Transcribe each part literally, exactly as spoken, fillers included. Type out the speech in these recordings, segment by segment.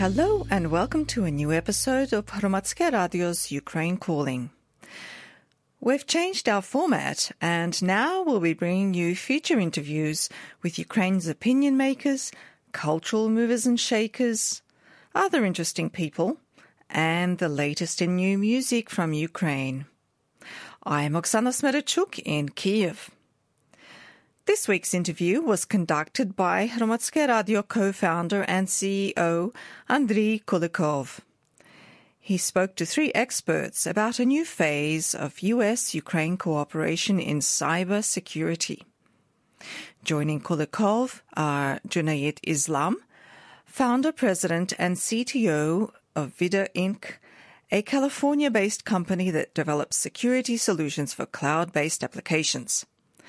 Hello and welcome to a new episode of Hromadske Radio's Ukraine Calling. We've changed our format and now we'll be bringing you feature interviews with Ukraine's opinion makers, cultural movers and shakers, other interesting people, and the latest in new music from Ukraine. I'm Oksana Smerechuk in Kyiv. This week's interview was conducted by Hromadske Radio co-founder and C E O Andriy Kulikov. He spoke to three experts about a new phase of U S Ukraine cooperation in cyber security. Joining Kulikov are Junaid Islam, founder, president, and C T O of Vida Incorporated, a California-based company that develops security solutions for cloud-based applications,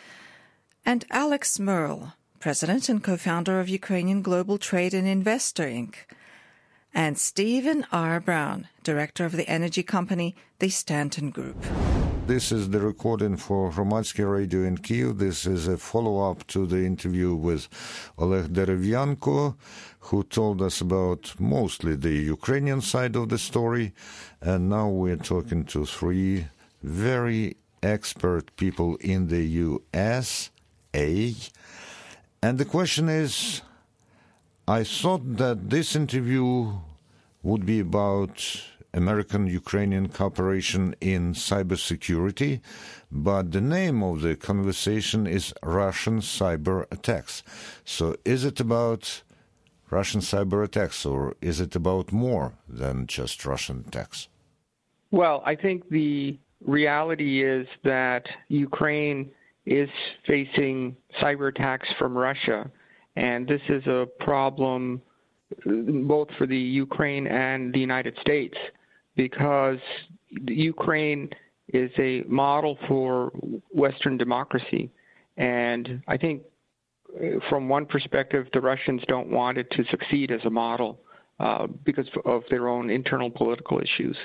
and Alex Merle, president and co-founder of Ukrainian Global Trade and Investor Incorporated, and Stephen R. Brown, director of the energy company, the Stanton Group. This is the recording for Hromadske Radio in Kyiv. This is a follow-up to the interview with Oleg Derevyanko, who told us about mostly the Ukrainian side of the story. And now we're talking to three very expert people in the U S A. And the question is, I thought that this interview would be about American-Ukrainian cooperation in cybersecurity, but the name of the conversation is Russian cyber attacks. So is it about Russian cyber attacks, or is it about more than just Russian attacks? Well, I think the reality is that Ukraine is facing cyber attacks from Russia, and this is a problem both for the Ukraine and the United States, because Ukraine is a model for Western democracy. And I think from one perspective, the Russians don't want it to succeed as a model uh, because of their own internal political issues.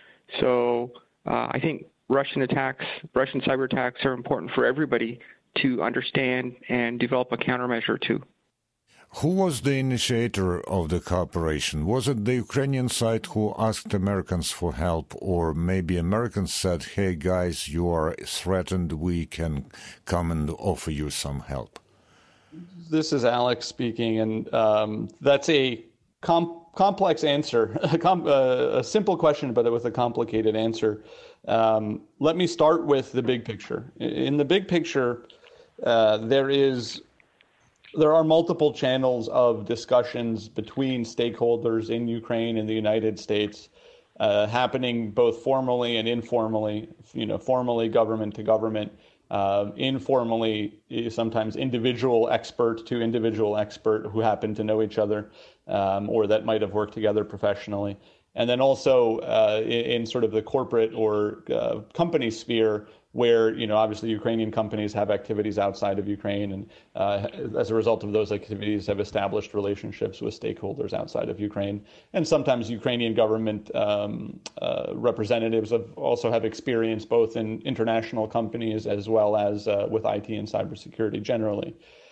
So uh, I think Russian attacks, Russian cyber attacks are important for everybody to understand and develop a countermeasure to. Who was the initiator of the cooperation? Was it the Ukrainian side who asked Americans for help, or maybe Americans said, hey guys, you are threatened, we can come and offer you some help? This is Alex speaking, and um, that's a com- complex answer, a, com- uh, a simple question, but with a complicated answer. Um, let me start with the big picture. In the big picture, uh, there is there are multiple channels of discussions between stakeholders in Ukraine and the United States, uh, happening both formally and informally. You know, formally government to government, uh, informally sometimes individual expert to individual expert who happen to know each other, um, or that might have worked together professionally. And then also uh, in, in sort of the corporate or uh, company sphere, where, you know, obviously Ukrainian companies have activities outside of Ukraine, and uh, as a result of those activities have established relationships with stakeholders outside of Ukraine. And sometimes Ukrainian government um, uh, representatives have also have experience both in international companies as well as uh, with I T and cybersecurity generally.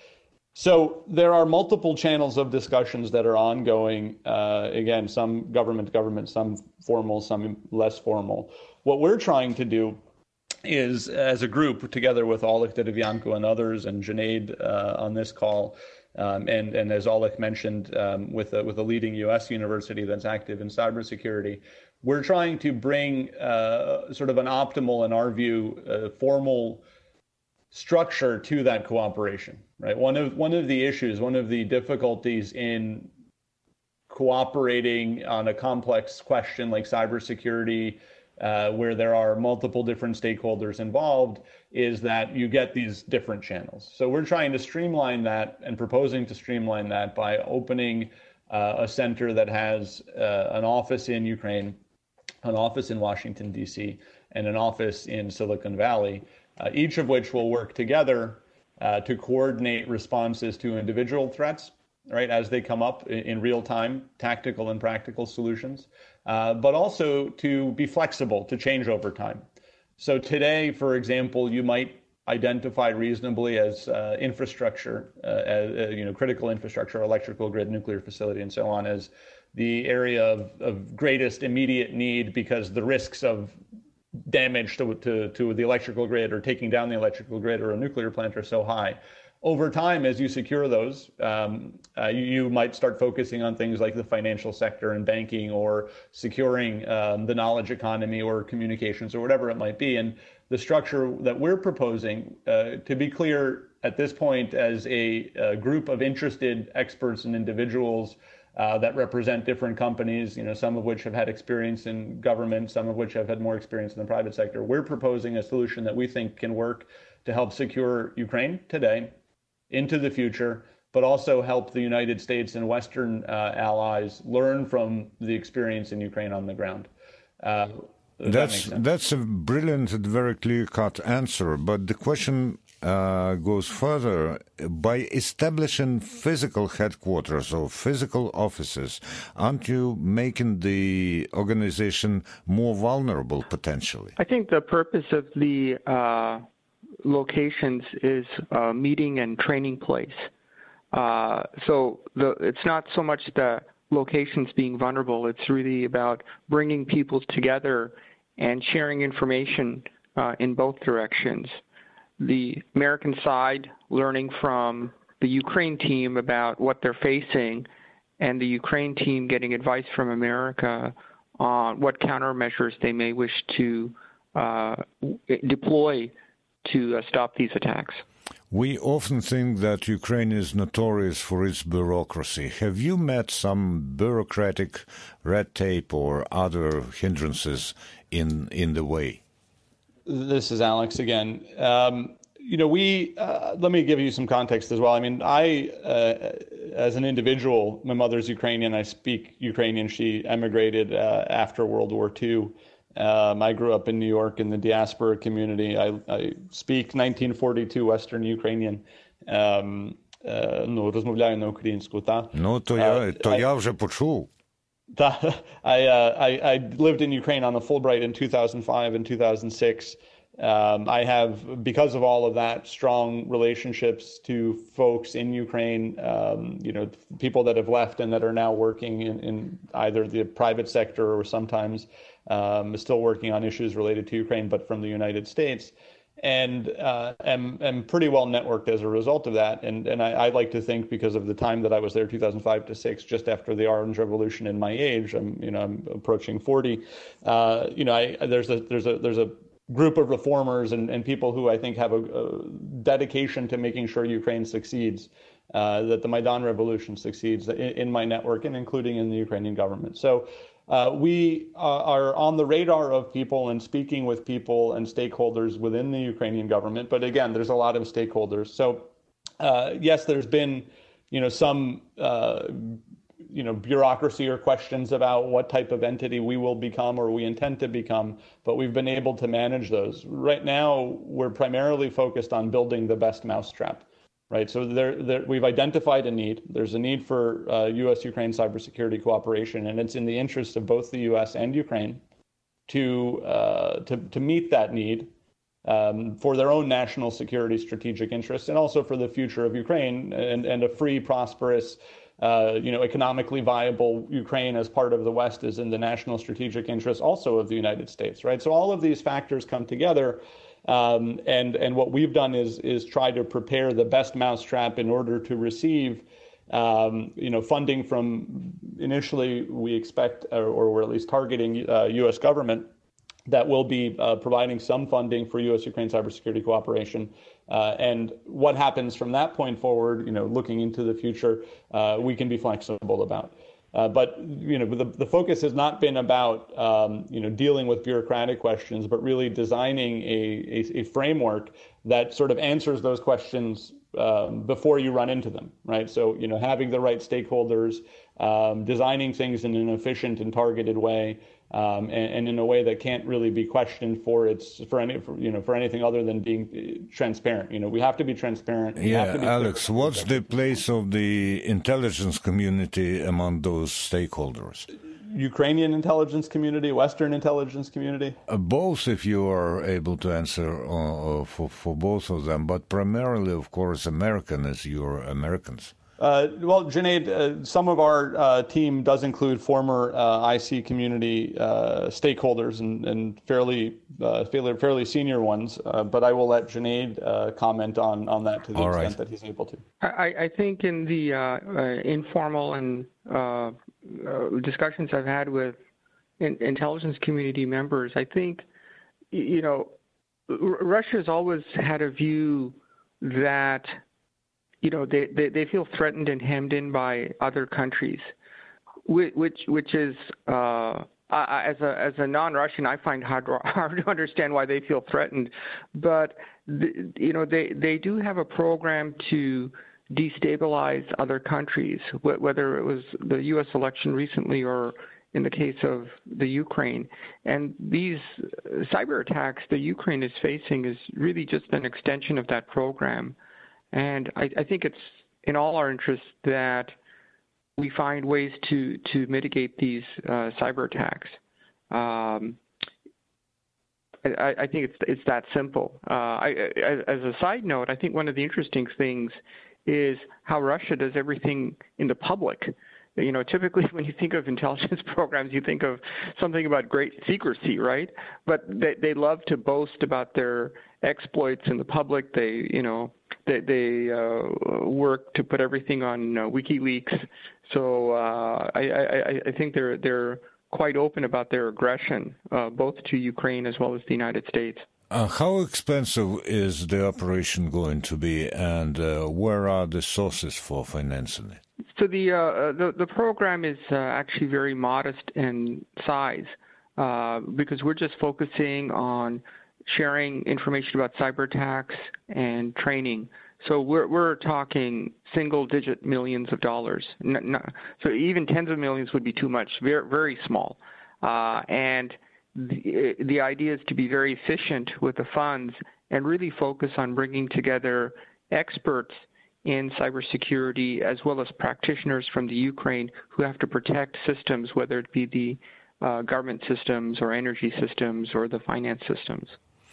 So there are multiple channels of discussions that are ongoing. Uh, again, some government to government, some formal, some less formal. What we're trying to do is, as a group, together with Oleg Derevyanko and others, and Junaid uh, on this call, um, and, and as Oleg mentioned, um, with, a, with a leading U S university that's active in cybersecurity, we're trying to bring uh, sort of an optimal, in our view, uh, formal structure to that cooperation. Right. One of one of the issues, one of the difficulties in cooperating on a complex question like cybersecurity, uh, where there are multiple different stakeholders involved, is that you get these different channels. So we're trying to streamline that and proposing to streamline that by opening uh, a center that has uh, an office in Ukraine, an office in Washington, D C, and an office in Silicon Valley, uh, each of which will work together Uh, to coordinate responses to individual threats, right, as they come up in, in real time, tactical and practical solutions, uh, but also to be flexible, to change over time. So today, for example, you might identify reasonably as uh, infrastructure, uh, as, uh, you know, critical infrastructure, electrical grid, nuclear facility, and so on, as the area of, of greatest immediate need because the risks of damage to, to, to the electrical grid or taking down the electrical grid or a nuclear plant are so high. Over time, as you secure those, um, uh, you, you might start focusing on things like the financial sector and banking, or securing um, the knowledge economy or communications or whatever it might be. And the structure that we're proposing, uh, to be clear at this point, as a, a group of interested experts and individuals uh, that represent different companies, you know, some of which have had experience in government, some of which have had more experience in the private sector, we're proposing a solution that we think can work to help secure Ukraine today, into the future, but also help the United States and Western uh, allies learn from the experience in Ukraine on the ground. Uh, that's that that's a brilliant and very clear-cut answer. But the question uh, goes further. By establishing physical headquarters or physical offices, aren't you making the organization more vulnerable potentially? I think the purpose of the uh locations is a meeting and training place. Uh, so the, it's not so much the locations being vulnerable, it's really about bringing people together and sharing information uh, in both directions. The American side learning from the Ukraine team about what they're facing, and the Ukraine team getting advice from America on what countermeasures they may wish to uh, deploy to uh, stop these attacks. We often think that Ukraine is notorious for its bureaucracy. Have you met some bureaucratic red tape or other hindrances in in the way? This is Alex again. Um, you know, we uh, let me give you some context as well. I mean, I, uh, as an individual, my mother's Ukrainian. I speak Ukrainian. She emigrated uh, after World War Two. Um, I grew up in New York in the diaspora community. I, I speak nineteen forty-two Western Ukrainian. Um, uh, ну, розмовляю на українську, та? Ну, то я, то я вже почув. Та, I, uh, I, I lived in Ukraine on the Fulbright in two thousand five and two thousand six. Um, I have, because of all of that, strong relationships to folks in Ukraine, um, you know, people that have left and that are now working in, in either the private sector or sometimes um, still working on issues related to Ukraine, but from the United States. And uh, am, am pretty well networked as a result of that. And and I, I like to think, because of the time that I was there, two thousand five to six, just after the Orange Revolution, in my age, I'm you know I'm approaching forty. Uh, you know, I there's a there's a there's a group of reformers and, and people who I think have a, a dedication to making sure Ukraine succeeds, uh, that the Maidan Revolution succeeds in, in my network, and including in the Ukrainian government. So. Uh, we uh, are on the radar of people and speaking with people and stakeholders within the Ukrainian government. But again, there's a lot of stakeholders. So uh, yes, there's been, you know, some, uh, you know, bureaucracy or questions about what type of entity we will become or we intend to become, but we've been able to manage those. Right now, we're primarily focused on building the best mousetrap. Right, so there, there, we've identified a need. There's a need for uh, U S-Ukraine cybersecurity cooperation, and it's in the interest of both the U S and Ukraine to uh, to, to meet that need um, for their own national security strategic interests, and also for the future of Ukraine and, and a free, prosperous, uh, you know, economically viable Ukraine as part of the West is in the national strategic interest also of the United States. Right, so all of these factors come together. Um, and and what we've done is is try to prepare the best mousetrap in order to receive, um, you know, funding from, initially we expect, or, or we're at least targeting uh, U S government that will be uh, providing some funding for U S-Ukraine cybersecurity cooperation. Uh, and what happens from that point forward, you know, looking into the future, uh, we can be flexible about. Uh, but, you know, the, the focus has not been about, um, you know, dealing with bureaucratic questions, but really designing a, a, a framework that sort of answers those questions um, before you run into them, right? So, you know, having the right stakeholders, um, designing things in an efficient and targeted way, um, and, and in a way that can't really be questioned for its for any for, you know for anything other than being transparent. You know, we have to be transparent. We yeah, have to be Alex, what's the place of the intelligence community among those stakeholders? Ukrainian intelligence community, Western intelligence community? Uh, both, if you are able to answer uh, for, for both of them, but primarily, of course, American, as you're Americans. Uh, well, Junaid, uh, some of our uh, team does include former uh, I C community uh, stakeholders and, and fairly, uh, fairly fairly senior ones, uh, but I will let Junaid uh, comment on, on that to the All extent right. that he's able to. I, I think in the uh, uh, informal and uh, uh, discussions I've had with in, intelligence community members, I think, you know, Russia has always had a view that, you know, they, they, they feel threatened and hemmed in by other countries, which which is, uh, I, as a as a non-Russian, I find hard hard to understand why they feel threatened. But the, you know, they they do have a program to destabilize other countries, whether it was the U S election recently or in the case of the Ukraine. And these cyber attacks that Ukraine is facing is really just an extension of that program. And I, I think it's in all our interests that we find ways to, to mitigate these uh, cyber attacks. Um, I, I think it's it's that simple. Uh, I, as a side note, I think one of the interesting things is how Russia does everything in the public. You know, typically when you think of intelligence programs, you think of something about great secrecy, right? But they, they love to boast about their exploits in the public. They, you know, they, they uh, work to put everything on uh, WikiLeaks. So uh, I, I, I think they're they're quite open about their aggression, uh, both to Ukraine as well as the United States. Uh, how expensive is the operation going to be, and uh, where are the sources for financing it? So the uh, the, the program is uh, actually very modest in size uh, because we're just focusing on sharing information about cyber attacks and training. So we're we're talking single-digit millions of dollars. No, no, so even tens of millions would be too much. Very very small, uh, and the the idea is to be very efficient with the funds and really focus on bringing together experts in cybersecurity, as well as practitioners from the Ukraine who have to protect systems, whether it be the uh, government systems or energy systems or the finance systems.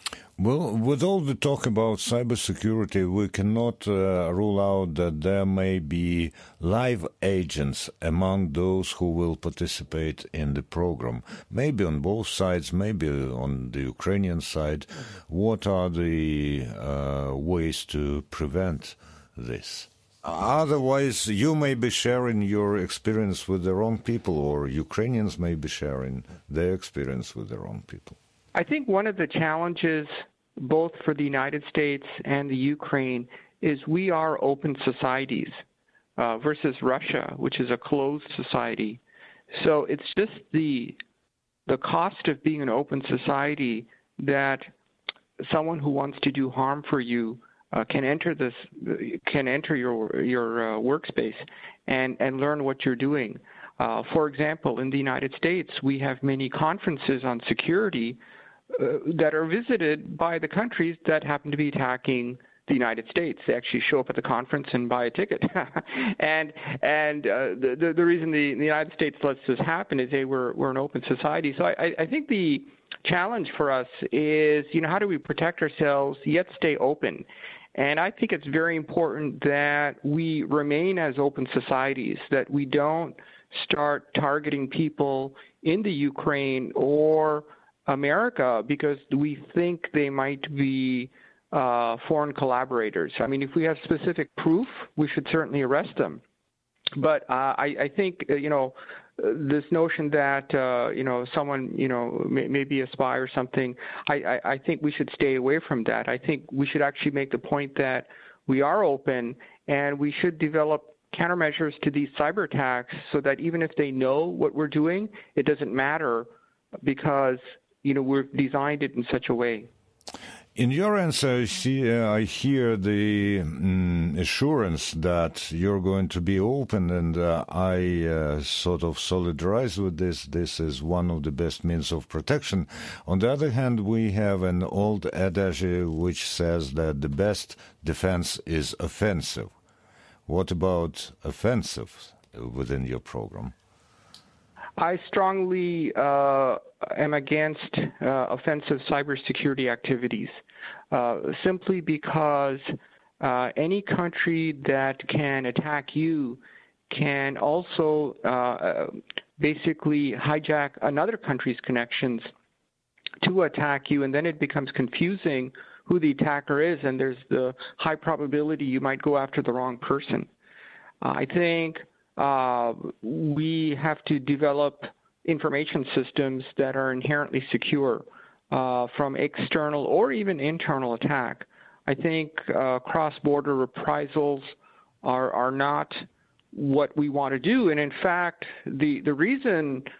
Well, with all the talk about cybersecurity, we cannot uh, rule out that there may be live agents among those who will participate in the program. Maybe on both sides, maybe on the Ukrainian side. What are the uh, ways to prevent this? Otherwise, you may be sharing your experience with the wrong people, or Ukrainians may be sharing their experience with the wrong people. I think one of the challenges, both for the United States and the Ukraine, is we are open societies uh, versus Russia, which is a closed society. So it's just the the cost of being an open society that someone who wants to do harm for you Uh, can enter this, can enter your your uh, workspace and and learn what you're doing. Uh, for example, in the United States, we have many conferences on security uh, that are visited by the countries that happen to be attacking the United States. They actually show up at the conference and buy a ticket. and and uh, the, the the reason the, the United States lets this happen is they we're we're an open society. So I I think the challenge for us is, you know, how do we protect ourselves yet stay open? And I think it's very important that we remain as open societies, that we don't start targeting people in the Ukraine or America because we think they might be uh, foreign collaborators. I mean, if we have specific proof, we should certainly arrest them. But uh, I, I think, uh, you know, this notion that, uh, you know, someone, you know, may, may be a spy or something, I, I, I think we should stay away from that. I think we should actually make the point that we are open and we should develop countermeasures to these cyber attacks so that even if they know what we're doing, it doesn't matter because, you know, we've designed it in such a way. In your answer, I, see, uh, I hear the um, assurance that you're going to be open, and uh, I uh, sort of solidarize with this. This is one of the best means of protection. On the other hand, we have an old adage which says that the best defense is offensive. What about offensive within your program? I strongly uh, am against uh, offensive cybersecurity activities, uh, simply because uh, any country that can attack you can also uh, basically hijack another country's connections to attack you, and then it becomes confusing who the attacker is, and there's the high probability you might go after the wrong person. Uh, I think uh, we have to develop information systems that are inherently secure uh, from external or even internal attack. I think uh, cross-border reprisals are, are not what we want to do. And in fact, the, the reason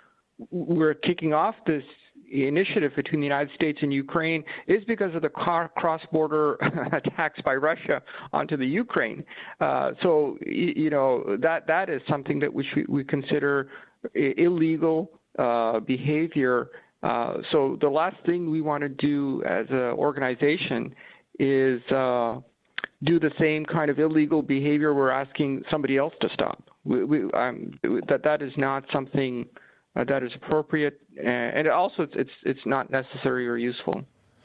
we're kicking off this initiative between the United States and Ukraine is because of the cross-border attacks by Russia onto the Ukraine. Uh, so, you know, that, that is something that we, should, we consider illegal uh, behavior. Uh, so the last thing we want to do as an organization is uh, do the same kind of illegal behavior we're asking somebody else to stop. We, we, um, that, that is not something uh, that is appropriate, and also it's, it's, it's not necessary or useful.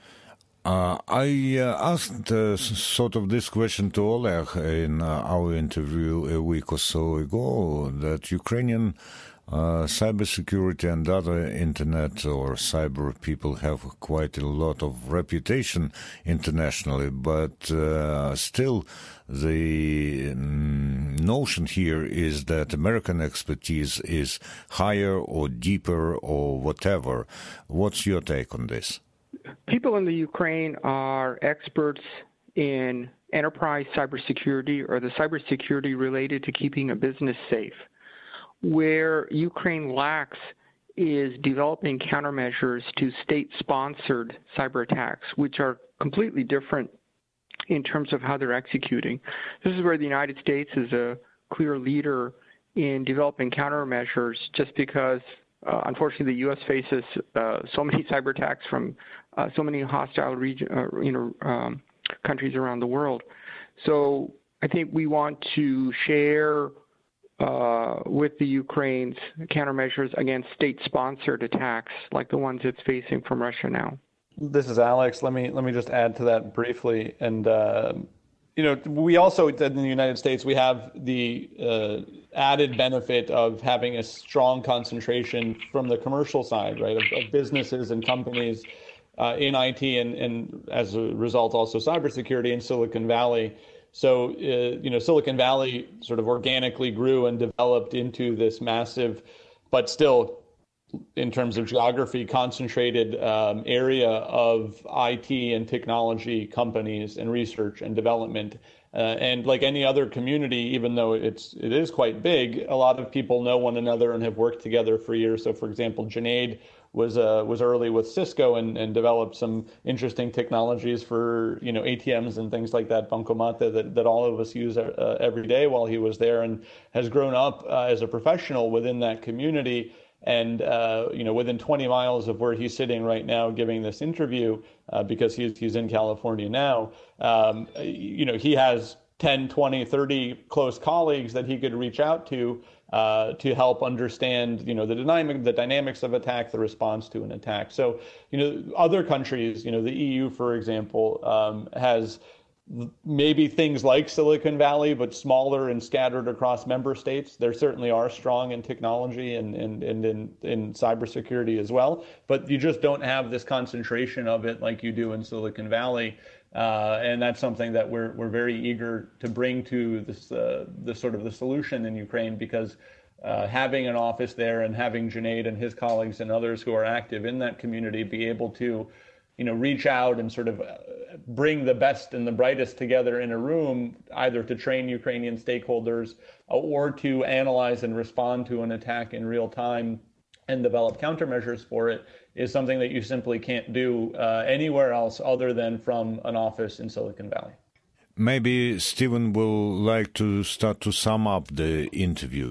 Uh, I uh, asked uh, sort of this question to Oleg in uh, our interview a week or so ago, that Ukrainian uh, cybersecurity and other internet or cyber people have quite a lot of reputation internationally, but uh, still the um, notion here is that American expertise is higher or deeper or whatever. What's your take on this? People in the Ukraine are experts in enterprise cybersecurity or the cybersecurity related to keeping a business safe. Where Ukraine lacks is developing countermeasures to state-sponsored cyber attacks, which are completely different in terms of how they're executing. This is where the United States is a clear leader in developing countermeasures just because, uh, unfortunately, the U S faces uh, so many cyber attacks from uh, so many hostile region, uh, you know, um, countries around the world. So I think we want to share uh, with the Ukraine's countermeasures against state-sponsored attacks like the ones it's facing from Russia now. This is Alex. Let me let me just add to that briefly. And uh, you know, we also in the United States we have the uh, added benefit of having a strong concentration from the commercial side, right, of, of businesses and companies uh, in I T and, and as a result also cybersecurity in Silicon Valley. So, uh, you know, Silicon Valley sort of organically grew and developed into this massive, but still, in terms of geography, concentrated um, area of I T and technology companies and research and development. Uh, and like any other community, even though it's it is quite big, a lot of people know one another and have worked together for years. So, for example, Junaid was uh, was early with Cisco and, and developed some interesting technologies for, you know, A T Ms and things like that, Bankomate, that, that all of us use uh, every day while he was there, and has grown up uh, as a professional within that community. And, uh, you know, within twenty miles of where he's sitting right now giving this interview, uh, because he's, he's in California now, um, you know, he has ten, twenty, thirty close colleagues that he could reach out to uh, to help understand, you know, the dynamic, the dynamics of attack, the response to an attack. So, you know, other countries, you know, the E U, for example, um, has maybe things like Silicon Valley, but smaller and scattered across member states. There certainly are strong in technology and, and, and in, in cybersecurity as well, but you just don't have this concentration of it like you do in Silicon Valley. Uh, and that's something that we're we're very eager to bring to this uh, the sort of the solution in Ukraine, because uh, having an office there and having Junaid and his colleagues and others who are active in that community be able to, you know, reach out and sort of bring the best and the brightest together in a room, either to train Ukrainian stakeholders or to analyze and respond to an attack in real time and develop countermeasures for it, is something that you simply can't do uh, anywhere else other than from an office in Silicon Valley. Maybe Stephen will like to start to sum up the interview.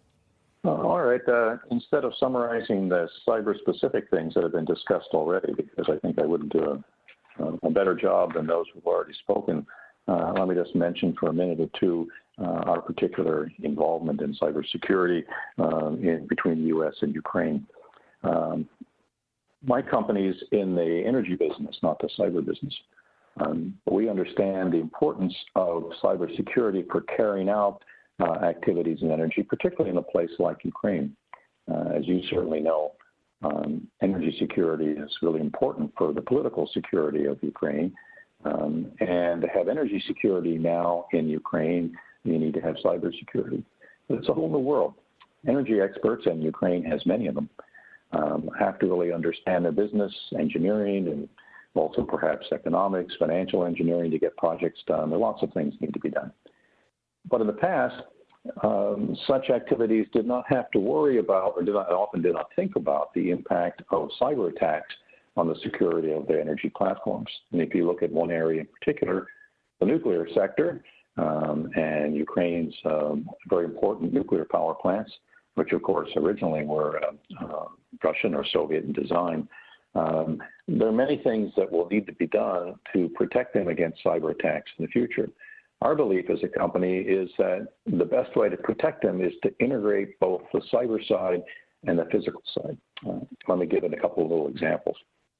Uh, all right. Uh, instead of summarizing the cyber-specific things that have been discussed already, because I think I wouldn't do a, a better job than those who've already spoken, uh, let me just mention for a minute or two uh, our particular involvement in cybersecurity uh, in, between the U S and Ukraine. Um, my company's in the energy business, not the cyber business. Um, but we understand the importance of cybersecurity for carrying out uh, activities in energy, particularly in a place like Ukraine. Uh, as you certainly know, um, energy security is really important for the political security of Ukraine. Um, and to have energy security now in Ukraine, you need to have cybersecurity. But it's a whole new world. Energy experts, and Ukraine has many of them, um, have to really understand their business, engineering, and also perhaps economics, financial engineering to get projects done. There are lots of things need to be done. But in the past, um, such activities did not have to worry about, or did not, often did not think about, the impact of cyber attacks on the security of their energy platforms. And if you look at one area in particular, the nuclear sector, um, and Ukraine's um, very important nuclear power plants, which of course originally were uh, uh, Russian or Soviet in design, um, there are many things that will need to be done to protect them against cyber attacks in the future. Our belief as a company is that the best way to protect them is to integrate both the cyber side and the physical side. Uh, let me give it a couple of little examples.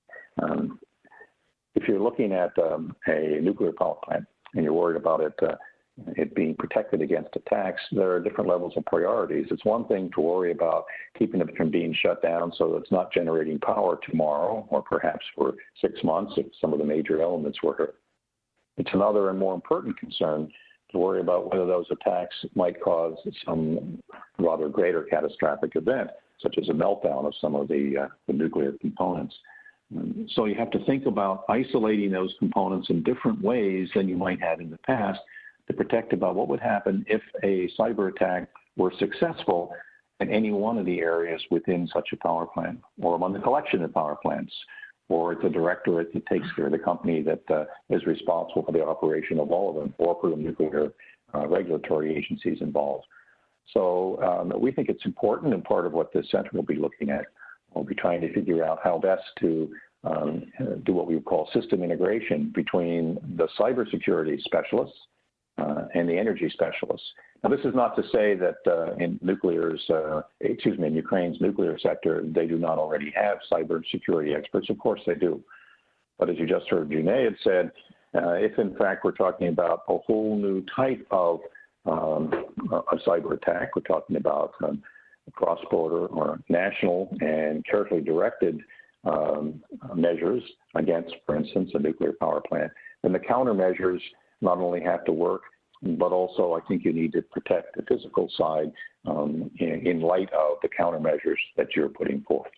Um, if you're looking at um, a nuclear power plant and you're worried about it, uh, it being protected against attacks, there are different levels of priorities. It's one thing to worry about keeping it from being shut down so that it's not generating power tomorrow or perhaps for six months if some of the major elements were hurt. It's another and more important concern to worry about whether those attacks might cause some rather greater catastrophic event, such as a meltdown of some of the, uh, the nuclear components. Um, so you have to think about isolating those components in different ways than you might have in the past to protect about what would happen if a cyber attack were successful in any one of the areas within such a power plant, or among the collection of power plants, or it's a directorate that takes care of the company that uh, is responsible for the operation of all of them, or for the nuclear uh, regulatory agencies involved. So um, we think it's important, and part of what the center will be looking at. We'll be trying to figure out how best to um, do what we would call system integration between the cybersecurity specialists uh, and the energy specialists. Now, this is not to say that uh, in nuclear's, uh, excuse me, in Ukraine's nuclear sector, they do not already have cybersecurity experts. Of course they do. But as you just heard Junaid had said, uh, if in fact we're talking about a whole new type of um, a cyber attack, we're talking about um, cross-border or national and carefully directed um, measures against, for instance, a nuclear power plant, then the countermeasures not only have to work, but also I think you need to protect the physical side um, in, in light of the countermeasures that you're putting forth.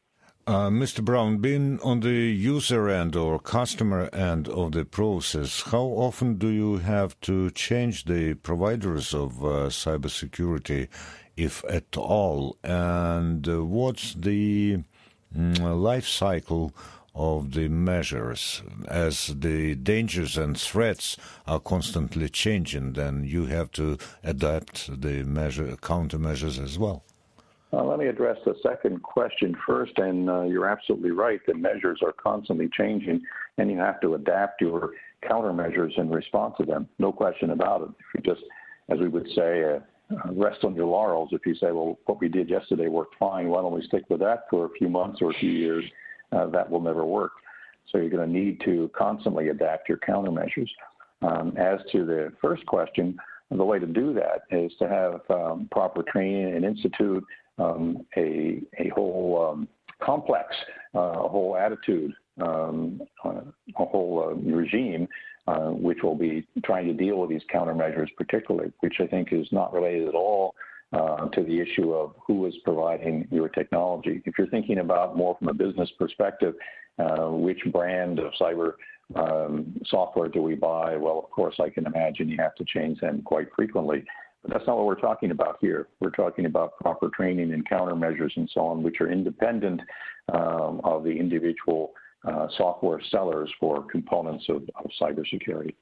Uh, Mister Brown, being on the user end or customer end of the process, how often do you have to change the providers of uh, cybersecurity, if at all? And uh, what's the mm, life cycle of the measures? As the dangers and threats are constantly changing, then you have to adapt the measure countermeasures as well. Uh, let me address the second question first, and uh, you're absolutely right. The measures are constantly changing, and you have to adapt your countermeasures in response to them. No question about it. If you just, as we would say, uh, rest on your laurels, if you say, well, what we did yesterday worked fine, why don't we stick with that for a few months or a few years? Uh, that will never work. So you're going to need to constantly adapt your countermeasures. Um, as to the first question, the way to do that is to have um, proper training and institute um, a, a whole um, complex, uh, a whole attitude, um, uh, a whole uh, regime, uh, which will be trying to deal with these countermeasures particularly, which I think is not related at all Uh, to the issue of who is providing your technology. If you're thinking about more from a business perspective, uh, which brand of cyber um, software do we buy? Well, of course, I can imagine you have to change them quite frequently. But that's not what we're talking about here. We're talking about proper training and countermeasures and so on, which are independent um, of the individual uh, software sellers for components of, of cybersecurity.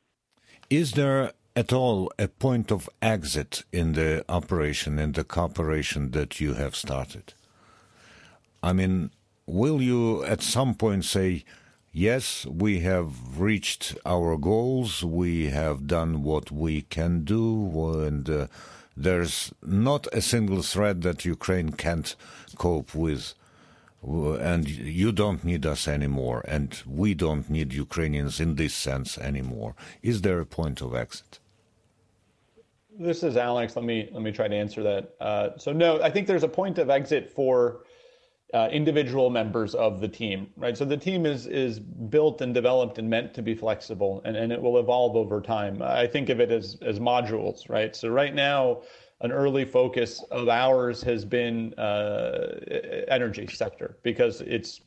Is there at all a point of exit in the operation, in the cooperation that you have started? I mean, will you at some point say, yes, we have reached our goals, we have done what we can do, and uh, there's not a single threat that Ukraine can't cope with? and you don't need us anymore, and we don't need Ukrainians in this sense anymore. Is there a point of exit? This is Alex. Let me let me try to answer that. Uh, so no, I think there's a point of exit for uh, individual members of the team, right? So the team is is built and developed and meant to be flexible, and, and it will evolve over time. I think of it as as modules, right? So right now, an early focus of ours has been uh, energy sector because it's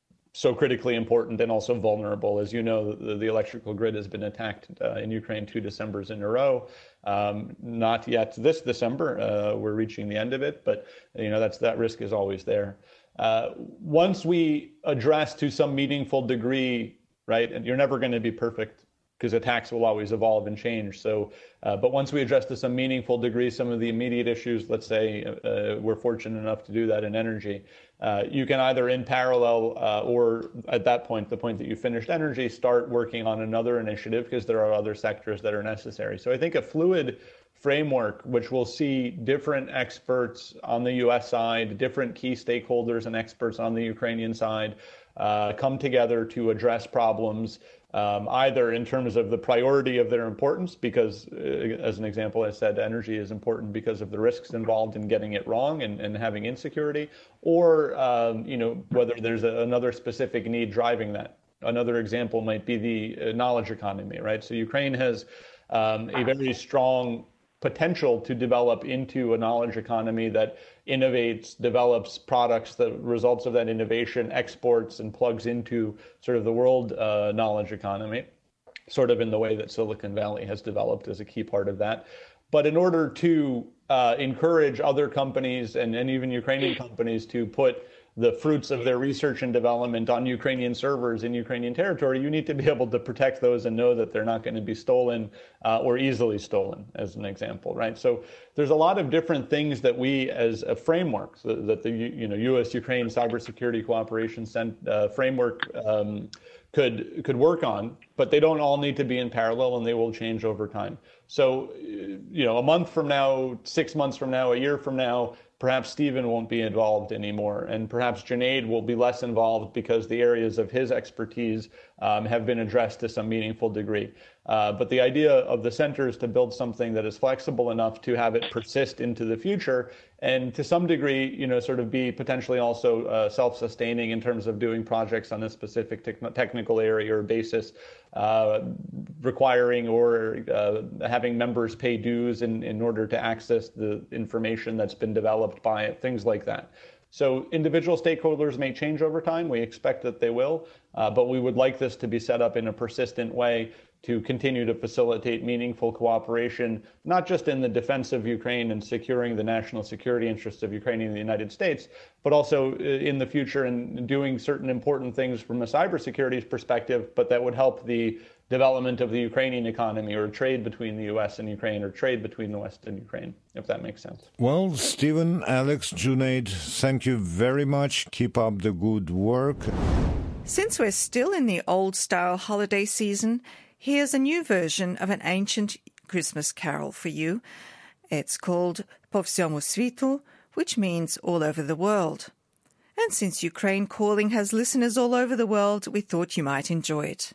so critically important and also vulnerable. As you know, the, the electrical grid has been attacked uh, in Ukraine two Decembers in a row. Um, not yet this December. Uh, we're reaching the end of it, but you know that's that risk is always there. Uh, once we address to some meaningful degree, right, and you're never going to be perfect because attacks will always evolve and change. So, uh, but once we address to some meaningful degree some of the immediate issues, let's say uh, we're fortunate enough to do that in energy, uh, you can either in parallel uh, or at that point, the point that you finished energy, start working on another initiative because there are other sectors that are necessary. So I think a fluid framework, which will see different experts on the U S side, different key stakeholders and experts on the Ukrainian side, uh, come together to address problems, um, either in terms of the priority of their importance, because uh, as an example, I said energy is important because of the risks involved in getting it wrong and, and having insecurity, or um, you know whether there's a, another specific need driving that. Another example might be the uh, knowledge economy, right? So Ukraine has um, a very strong potential to develop into a knowledge economy that innovates, develops products, the results of that innovation, exports and plugs into sort of the world uh, knowledge economy, sort of in the way that Silicon Valley has developed as a key part of that. But in order to uh, encourage other companies and, and even Ukrainian companies to put the fruits of their research and development on Ukrainian servers in Ukrainian territory, you need to be able to protect those and know that they're not going to be stolen uh, or easily stolen, as an example, right? So there's a lot of different things that we, as a framework, so that the you know U S Ukraine Cybersecurity Cooperation uh, Framework um, could could work on, but they don't all need to be in parallel, and they will change over time. So, you know, a month from now, six months from now, a year from now, perhaps Stephen won't be involved anymore, and perhaps Junaid will be less involved because the areas of his expertise um, have been addressed to some meaningful degree. Uh, but the idea of the center is to build something that is flexible enough to have it persist into the future, and to some degree, you know, sort of be potentially also uh, self-sustaining in terms of doing projects on a specific te- technical area or basis, uh, requiring or uh, having members pay dues in, in order to access the information that's been developed by it, things like that. So individual stakeholders may change over time. We expect that they will, uh, but we would like this to be set up in a persistent way to continue to facilitate meaningful cooperation, not just in the defense of Ukraine and securing the national security interests of Ukraine and the United States, but also in the future in doing certain important things from a cybersecurity perspective, but that would help the development of the Ukrainian economy, or trade between the U S and Ukraine, or trade between the West and Ukraine, if that makes sense. Well, Stephen, Alex, Junaid, thank you very much. Keep up the good work. Since we're still in the old-style holiday season, here's a new version of an ancient Christmas carol for you. It's called Po Всьому Світу, which means all over the world. And since Ukraine Calling has listeners all over the world, we thought you might enjoy it.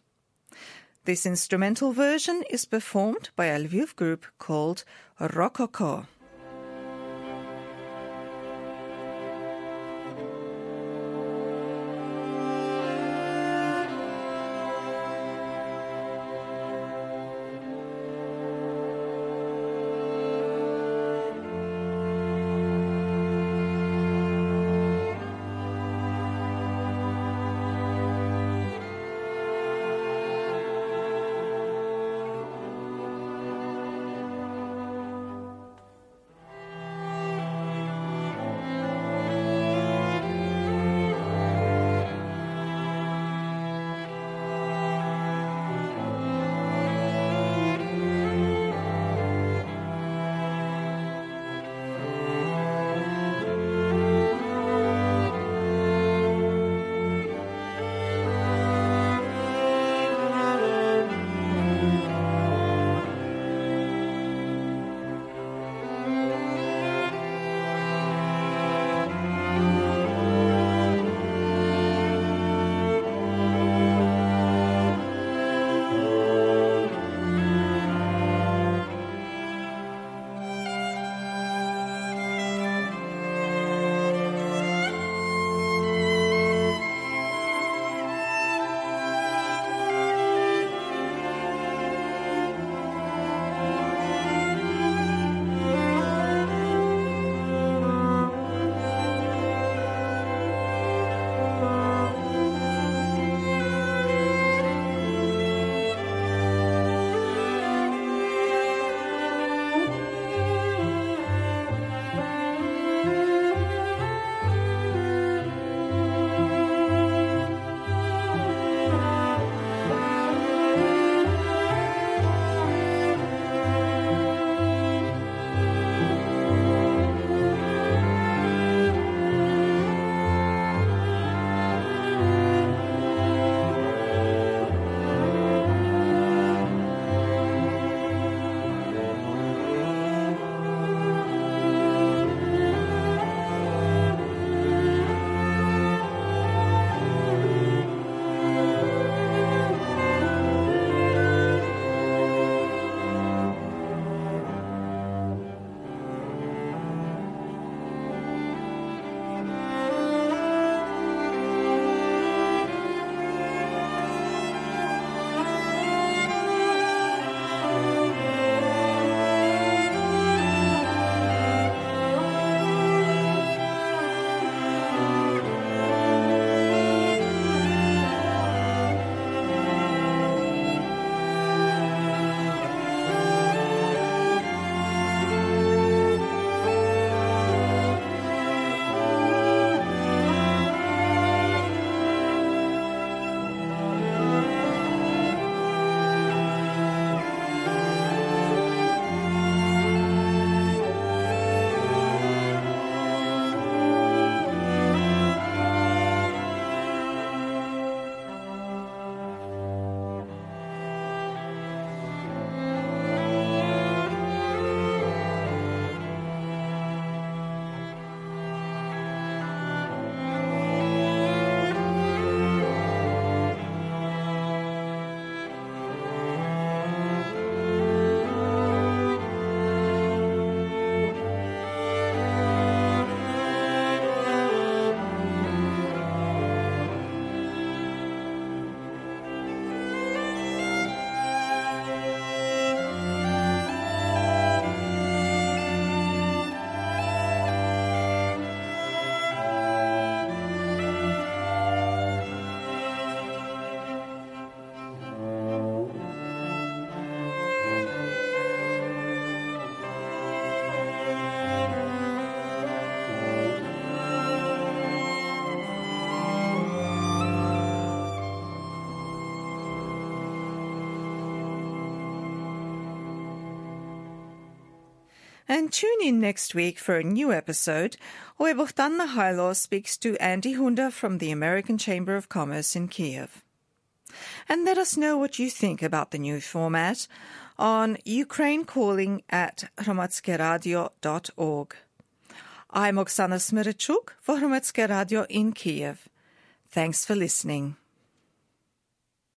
This instrumental version is performed by a Lviv group called Rococo. And tune in next week for a new episode where Bohdan Mihailo speaks to Andy Hunda from the American Chamber of Commerce in Kiev. And let us know what you think about the new format on Ukraine Calling at hromadske radio dot org. I'm Oksana Smirachuk for Hromadske Radio in Kiev. Thanks for listening.